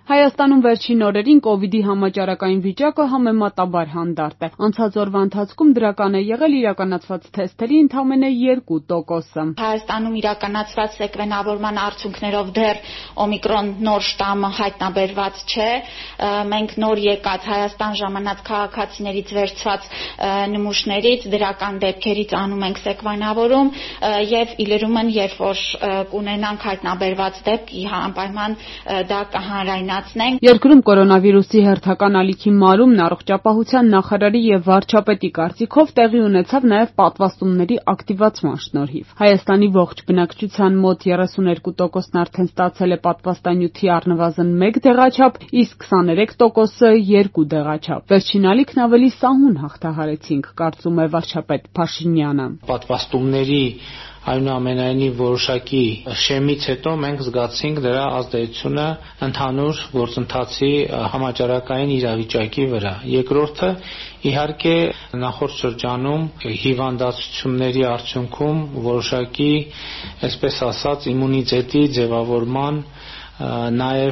Հայաստանում վերջին օրերին կովիդի համաճարակային վիճակը համեմատաբար հանդարտ է։ Անցած օրվա ընթացքում դրական է եղել իրականացված թեստերի ընդամենը 2%-ը։ Հայաստանում իրականացված սեկվենավորման արդյունքներով դեռ օմիկրոն նոր շտամը հայտնաբերված չէ։ Մենք նոր եկած Հայաստան ժամանած քաղաքացիներից վերցված նմուշներից, դրական դեպքերից անում ենք սեկվենավորում եւ իլրումն երբ որ կունենանք հայտնաբերված դեպք, անպայման դա կհանրայնանանք։ Երկրում կորոնավիրուսի հերթական ալիքի մարումն առողջապահության նախարարի եւ վարչապետի կարծիքով տեղի ունեցավ նաեւ պատվաստումների ակտիվացման շնորհիվ։ Հայաստանի ողջ բնակչության մոտ 32%-ն արդեն ստացել է պատվաստանյութի առնվազն 1 դեղաչափ, իսկ 23%-ը 2 դեղաչափ։ Վերջին ալիքն ավելի սահուն հաղթահարեցինք, կարծում է վարչապետ Փաշինյանը։ Պատվաստումների այնուամենայնիվ որոշակի շեմից հետո մենք զգացինք դրա ազդեցությունը ընդհանուր գործընթացի համաճարակային իրավիճակի վրա։ Երկրորդը իհարկե նախորդ շրջանում հիվանդացությունների արդյունքում որոշակի, այսպես ասած, իմունիտետի ձևավորման նաև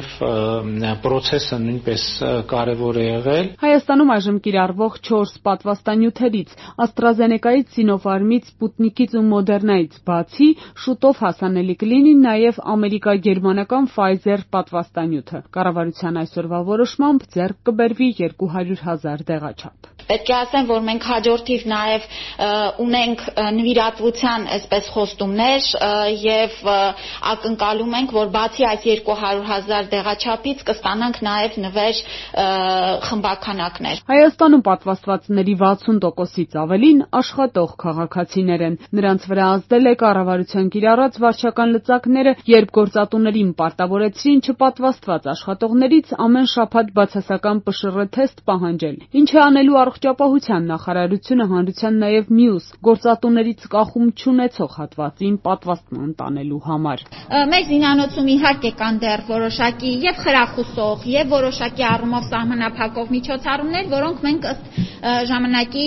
process-ը նույնպես կարևոր է եղել։ Հայաստանում այժմ կիրառվող 4 պատվաստանյութերից AstraZeneca-ից, Sinopharm-ից, Sputnik-ից ու Moderna-ից բացի շուտով հասանելի կլինի նաև ամերիկա-գերմանական Pfizer պատվաստանյութը։ Կառավարության այսօրվա որոշմամբ ձեռք կբերվի 200,000 դեղաչափ։ Պետք է ասեմ, որ մենք հաջորդիվ նաև ունենք նվիրատվության այսպես խոստումներ եւ ակնկալում ենք, որ բացի այս 200,000 դեղաչափից կստանանք նաև նվեր խմբաքանակներ։ Հայաստանում պատվաստվածների 60%-ից ավելին աշխատող քաղաքացիներ են։ Նրանց վրա ազդել է կառավարության կիրառած վարչական լծակները, երբ գործատուներին պարտավորեցրին չպատվաստված աշխատողներից ամեն շաբաթ բացասական ՊՇՌ թեստ պահանջել։ Ինչ է անելու Առողջապահության նախարարությունը հանրության նաև մյուս գործատուներից կախում չունեցող հատվածին պատվաստման տանելու համար։ Մեր զինանոցում իհարկե կան դեռ որոշակի եւ խրախուսող եւ որոշակի առումով սահմանափակող միջոցառումներ, որոնք մենք ըստ ժամանակի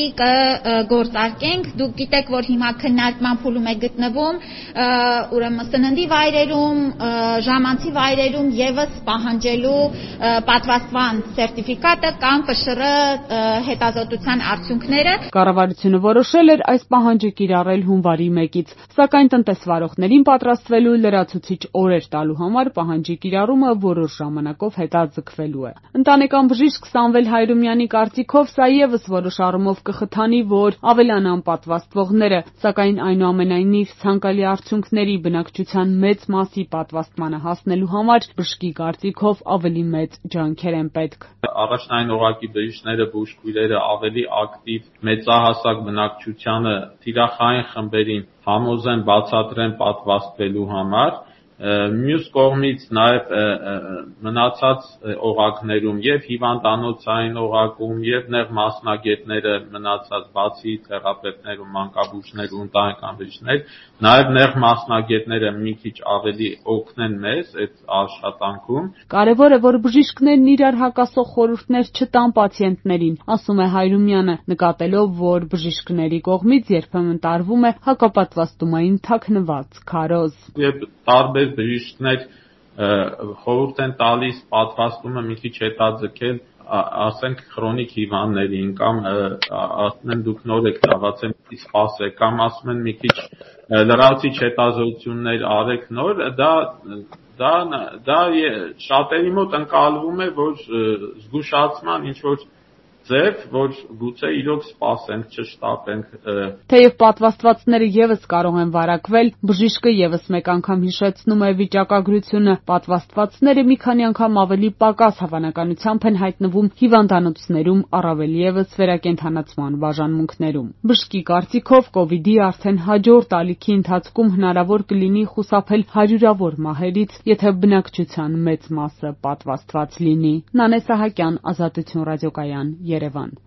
կգործարկենք։ Դուք գիտեք, որ հիմա քննարկման փուլում է գտնվում ուրեմն սննդի վայրերում, ժամանցի վայրերում եւս պահանջելու պատվաստման սերտիֆիկատը կամ ՊՇՌ հետազոտության արդյունքները։ Կառավարությունը որոշել էր այս պահանջը կիրառել հունվարի 1-ից, սակայն տնտեսվարողներին պատրաստվելու լրացուցիչ օրեր տալու համար պահանջի կիրառումը որոշ ժամանակով հետաձգվելու է։ Ընտանեկան բժիշկ Սամվել Հայրումյանի կարծիքով սա եւս որոշ առումով կխթանի, որ ավելանան պատվաստվողները, սակայն այնուամենայնիվ ցանկալի արդյունքների բնակչության մեծ մասի պատվաստմանը հասնելու համար բժշկի կարծիքով ավելի մեծ ջանքեր են պետք։ Առաջնային օղակի բժիշկները, բուժքույրերը ավելի ակտիվ մեծահասակ բնակչությանը թիրախային խմբերին համոզեն բացատրեն պատվաստվելու համար։ Մյուս կողմից նաև մնացած օղակներում եւ հիվանդանոցային օղակում եւ նեղ մասնագետները մնացած բացի թերապևտներ ու մանկաբույժներ ու ընտանեկան բժիշկներ նաև նեղ մասնագետները մի քիչ ավելի օգնեն մեզ այդ աշխատանքում։ Կարևոր է, որ բժիշկներն իրար հակասող խորհուրդներ չտան պացիենտներին, ասում է Հայրումյանը, նկատելով, որ բժիշկների կողմից երբեմն տարվում է հակապատվաստումային թաքնված քարոզ։ Երբ տարբեր բժիշկներ խորհուրդ են տալիս պատվաստումը մի քիչ հետաձգել, ասենք քրոնիկ հիվանդներին կամ ասում են դուք նոր եք լավացել, սպասեք, կամ ասում են մի քիչ լրացիչ հետազոտություններ արեք նոր, դա շատերի մոտ ընկալվում է, որ զգուշացման ինչ որ ձև, որ գուցե իրոք սպասենք, չշտապենք։ Թեև պատվաստվածները եւս կարող են վարակվել, բժիշկը եւս մեկ անգամ հիշեցնում է վիճակագրությունը, պատվաստվածները մի քանի անգամ ավելի պակաս հավանականությամբ են հայտնվում հիվանդանոցներում, առավել եւս վերակենդանացման բաժանմունքներում։ Բժշկի կարծիքով կովիդի արդեն հաջորդ ալիքի ընթացքում հնարավոր կլինի խուսափել հարյուրավոր մահերից, եթե բնակչության մեծ մասը պատվաստված լինի։ Նանե Սահակյան, Ազատություն ռադիոկայան, Երևան։